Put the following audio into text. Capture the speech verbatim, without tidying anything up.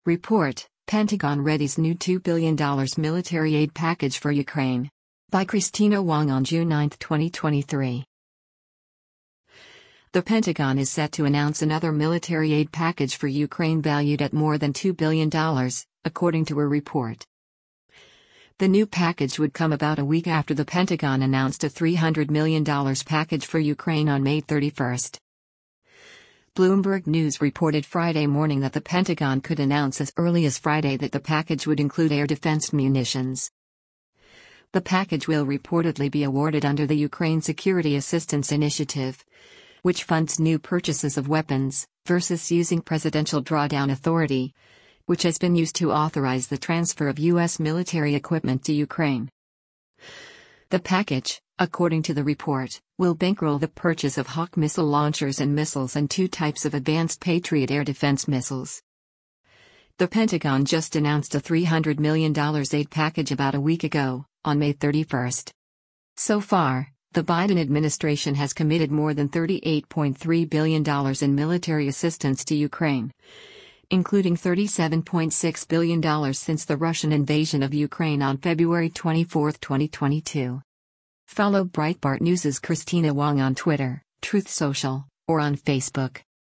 Report: Pentagon readies new two billion dollars military aid package for Ukraine. By Christina Wong on June ninth, twenty twenty-three. The Pentagon is set to announce another military aid package for Ukraine valued at more than two billion dollars, according to a report. The new package would come about a week after the Pentagon announced a three hundred million dollars package for Ukraine on May thirty-first. Bloomberg News reported Friday morning that the Pentagon could announce as early as Friday that the package would include air defense munitions. The package will reportedly be awarded under the Ukraine Security Assistance Initiative, which funds new purchases of weapons, versus using presidential drawdown authority, which has been used to authorize the transfer of U S military equipment to Ukraine. The package, according to the report, will bankroll the purchase of Hawk missile launchers and missiles and two types of advanced Patriot air defense missiles. The Pentagon just announced a three hundred million dollars aid package about a week ago, on May thirty-first. So far, the Biden administration has committed more than thirty-eight point three billion dollars in military assistance to Ukraine, including thirty-seven point six billion dollars since the Russian invasion of Ukraine on February twenty-fourth, twenty twenty-two. Follow Breitbart News' Christina Wong on Twitter, Truth Social, or on Facebook.